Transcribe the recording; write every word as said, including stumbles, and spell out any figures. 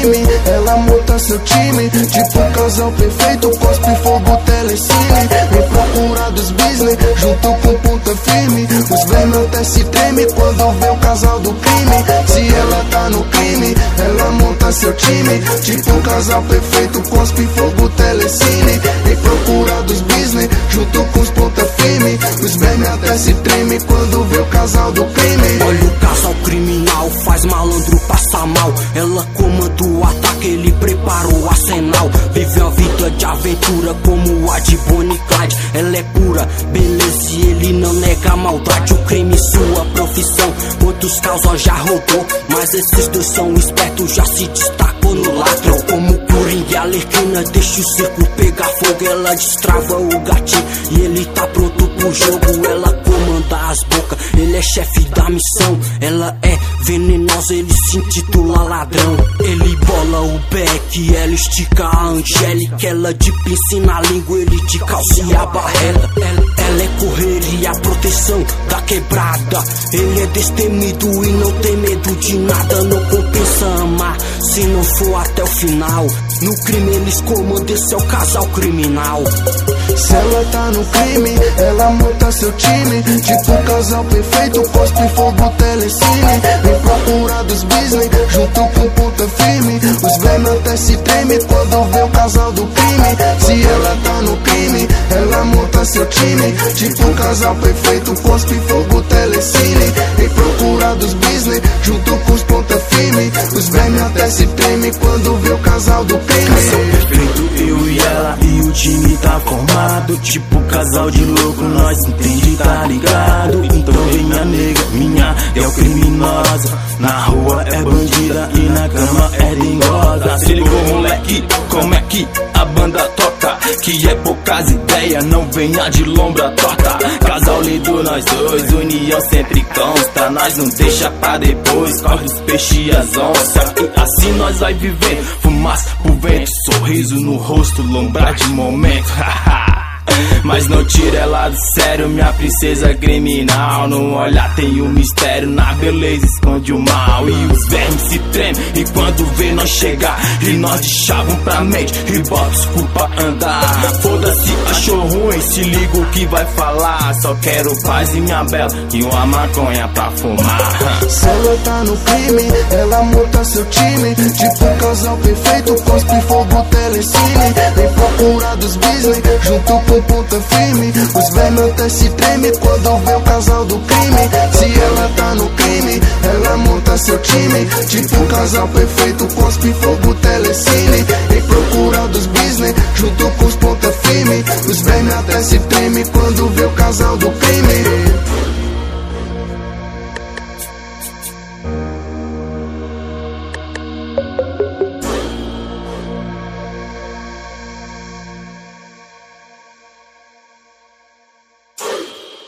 crime, ela monta seu time. Tipo um casal perfeito, cospe fogo, telecine. Vem procurar dos business, junto com ponta firme. Os vermes até se treme quando vê o casal do crime. Se ela tá no crime, ela monta seu time. Tipo um casal perfeito, cospe fogo, telecine. Vem procurar dos business, junto com os ponta firme. Os vermes até se treme quando vê o casal do crime. Olha o casal criminal, faz malandro passar mal. Ela comanda o ataque, ele prepara o arsenal. Vive a vida de aventura como a de Bonnie e Clyde. Ela é pura beleza e ele não nega a maldade. O crime, sua profissão, outros causas já rodou, mas esses dois são espertos, já se destacou no ladrão. Como Coringa e Arlequina, deixa o circo pegar fogo. Ela destrava o gatinho e ele tá pronto pro jogo. Ela comanda as bocas, ele é chefe da missão. Ela é venenosa, ele se intitula ladrão. Ele bola o beck, ela estica a Angélica. Ela de pince na língua, ele de calça e a barreta. Ela, ela é correria, a proteção da quebrada. Ele é destemido e não tem medo de nada. Não compensa amar se não for até o final. No crime eles comandam, esse é o casal criminal. Se ela tá no crime, ela monta seu time. Tipo um casal perfeito, cospe fogo, telecine. Vem procurar dos business, junto com ponta firme. Os vermes até se treme quando vê o casal do crime. Se ela tá no crime, ela monta seu time. Tipo um casal perfeito, cospe fogo, telecine. Vem procurar dos business, junto com os ponta firme. Os vermes até se treme quando vê o casal do crime. Casal perfeito, eu e ela, e o time tá formado. Tipo casal de louco, nós entende, tá ligado? Então vem minha nega, minha é criminosa. Na rua é bandida e na cama é dengosa. Se ligou, moleque, como é que a banda toca? Que é poucas ideias, não venha de lombra torta. Casal lindo nós dois, união sempre consta. Nós não deixa pra depois, corre os peixes e as onças. E assim nós vai viver, fumaça pro vento, sorriso no rosto, lombrar de momento. Mas não tira ela do sério, minha princesa criminal. No olhar tem um mistério, na beleza esconde o mal. E os vermes se tremem e quando vê nós chegar, e nós de chave pra mente e bota desculpa andar. Foda-se, achou ruim, se liga o que vai falar. Só quero paz e minha bela e uma maconha pra fumar. Se ela tá no crime, ela monta seu time. Tipo um casal perfeito, cospe fogo, telecine. Vem procurar dos business, junto com ponta firme. Os vermes até se treme quando vê o casal do crime. Se ela tá no crime, ela monta seu time. Tipo um casal perfeito, cospe fogo, telecine. Em procura dos business, junto com os ponta firme. Os vermes até se treme quando vê o casal do crime.